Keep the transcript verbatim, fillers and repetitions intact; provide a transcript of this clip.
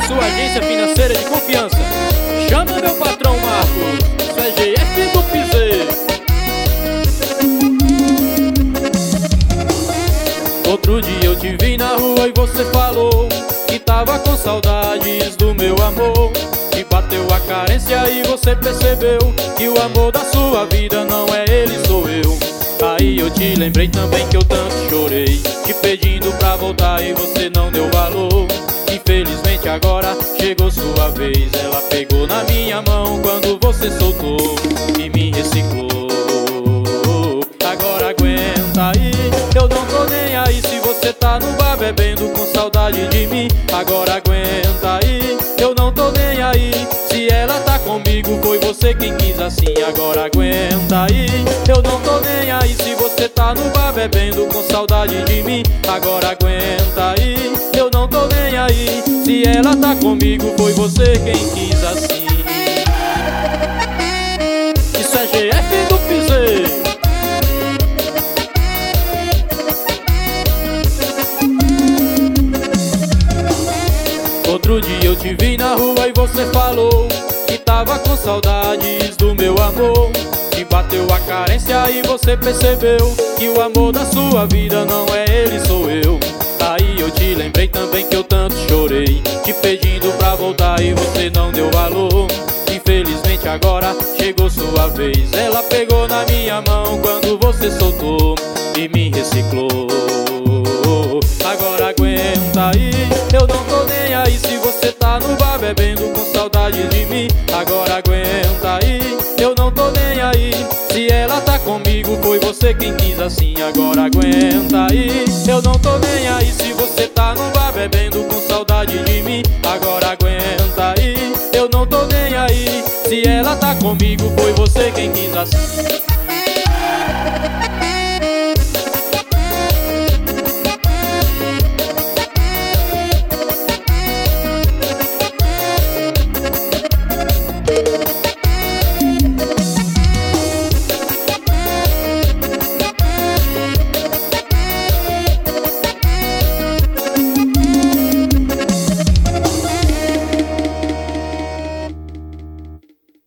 sua agência financeira de confiança. Chama meu patrão Marcos, isso é G F do Piseiro. Outro dia eu te vi na rua e você falou que tava com saudades do meu amor. Te bateu a carência e você percebeu que o amor da sua vida não é ele, sou eu. Aí eu te lembrei também que eu tanto chorei, te pedindo pra voltar e você não deu valor. Infelizmente agora chegou sua vez, ela pegou na minha mão quando você soltou e me reciclou. Agora aguenta aí, eu não tô nem aí se você tá no bar bebendo com saudade de mim. Agora aguenta aí, eu não tô nem aí se ela tá comigo, foi você quem quis assim. Agora aguenta aí, eu não tô nem aí se você tá no bar bebendo com saudade de mim. Agora aguenta aí, eu não tô nem aí se ela tá comigo, foi você quem quis assim. Isso é G F do Piseiro. Outro dia eu te vi na rua e você falou que tava com saudades do meu amor. Te bateu a carência e você percebeu que o amor da sua vida não é ele, sou eu. Aí eu te lembrei também que eu tanto chorei, te pedindo pra voltar e você não deu valor. Infelizmente agora chegou sua vez, ela pegou na minha mão quando você soltou e me reciclou. Agora aguenta aí, eu não tô nem aí se você tá no bar bebendo com saudade de mim. Agora aguenta aí, eu não tô nem aí se ela tá comigo, foi você quem quis assim. Agora aguenta aí, eu não tô nem aí se você tá no bar bebendo com saudade de mim. Agora aguenta aí, eu não tô nem aí se ela tá comigo, foi você quem quis assim.